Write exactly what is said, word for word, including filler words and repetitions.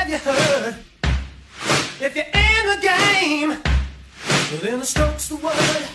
have you heard? If you're in the game, then the stroke's the word.